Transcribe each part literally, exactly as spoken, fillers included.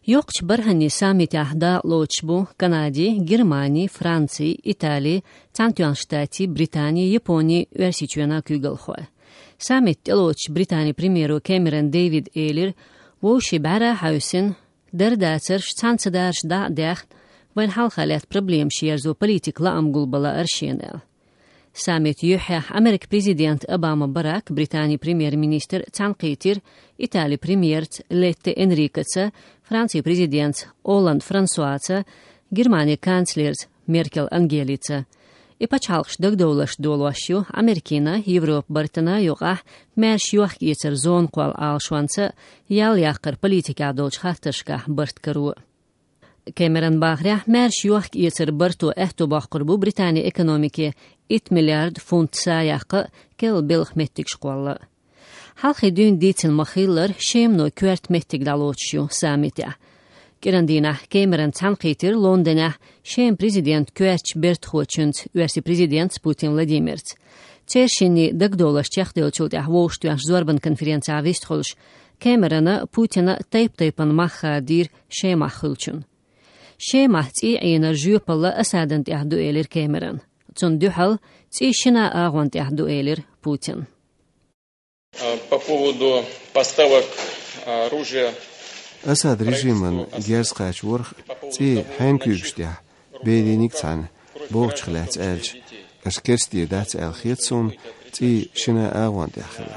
Yoqç barhanni samit ahda loçbu Kanadi, Germani, Franci, Itali, Tantuan Штати, Британии, Японии, версичуена кюгалхо. Самит loç Britani premieru Cameron David Eyler, ووشي بعرا حوسن در داتر شتانسدارش دا داخت وين حالخالات بروبليم شيرزو بوليتيك لا أمقل بلا أرشينال. سامت يوحيح أمريك بريزيديانت أباما باراك بريطاني بريمير مينيستر تنقيتر إيطالي بريميرت ليت إنريكتسا فرنسي بريزيديانت أولاند فرانسواتسا جرماني كانسليرز ميركل أنجيليتسا إباچالخش دغدولش دولوشيو أمريكينا يوروب برتنا يوقح مارش يوخ يتر زون قوال آلشوانسا يال يقر بوليتيكا دولش خاطرشكا برت كرو. Cameron باغريح مارش يوخ يتر برتو احتو باقربو بريطاني اكونوميكي eight مليارد فونت ساياق كل بلخ متك شقوال. حالخي دون ديتن مخيلر شيمنو كوارت متك دالوتشيو ساميتيا. Gerandina Cameron تنقيتر لندنه شيم بريزيدنت كوارتش برت خوچنت ورسي بريزيدنت بوتين فلاديميرت. تيرشيني دغدولش تخدلچوت احوشتو زوربن конференция вестхолш Cameron Putin تايب تايبن مخادير شيم خلچن. شيم احتي عينر جوبلا اسادنت احدو ايلر Cameron. تون دحل تي شنا اغونت احدو ايلر Putin. По поводу поставок оружия أساد رجيمن جيرز قاش ورخ تي حين كيوكشتيا بيدينيك تان بوغش خلات ألج أشكرستي دات ألخيتسون تي شنا آوان تأخلا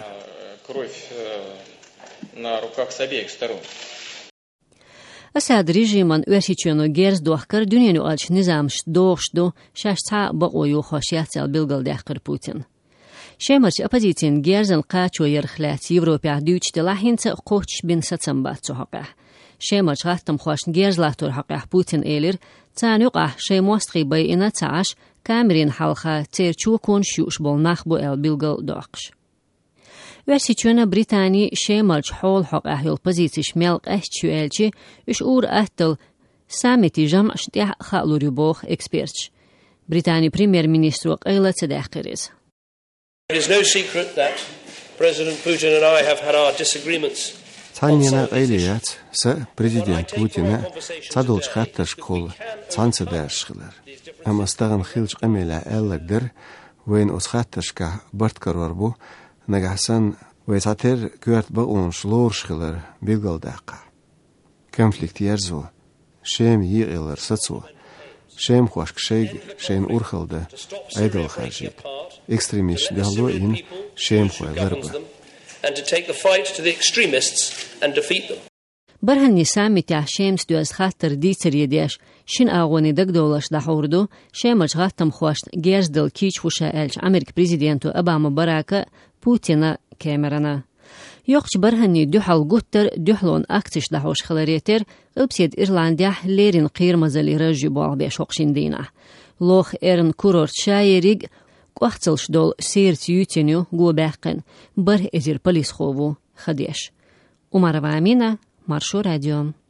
أساد رجيمن وشيتشونو جيرز دوخكر دنيانو ألش نظامش دوخشدو شاشتا بقويو خوشيات البلغل داخر بوتين شمرش أبازيتين جيرزن قاتشو يرخلات يوروبيا دوتش دلاحينت قوتش بين ستنبات حقه. شمرش غاتم خواشن جيرز لاتور حقه بوتين إيلر تانيقه شموستغي بيئنا تعاش كامرين حلقة تيرچو كون شوش بول نخبو البلغل دوقش. ورسيتشونا بريطاني شمرش حول حقه يول بازيتش ملق أهتشو ألجي اش اور أهتل سامتي جمع شتيح خالو ريبوخ اكسبيرتش. بريطاني بريمير مينيسترو قيلة تداخريز. It is no secret that President Putin and I have had our disagreements. Tanina قيليات س بريزيدنت بوتين تدولش خاطرش كول تانسداشخلر. أما استغن خيلش قميلا ألقدر وين أس خاطرش كه برت كروربو نجحسن ويتعتر كوارت بقون شلورشخلر بيلقل داقة. كونفليكت يرزو شيم يغيلر ستسو شيم خوشك شيء شين أورخلده أيدل خارجيت. extremists دهلوين شيم خوي ضربة. And to take the fight to the extremists and defeat them. برهن نسامي تاع شيمس دوز خاطر ديتر يديش شين آغوني دق دولش دحوردو شيمش غاتم خواشت جيرز دل كيش وشا ألش أمريك بريزيدنتو أباما باراكا بوتينا كاميرانا. يوقش برهني دوحل قوتر دوحلون أكتش دحوش خلاريتر أبسيد إيرلانديا ليرين قير مزالي رجي بوغ بيش وقشين دينا. لوخ إيرن كورورت شايريق قوحتلش دول سيرت يوتينيو قو باقن بر إزير بوليس خوبو خديش. ومارا وامينا مارشو راديو.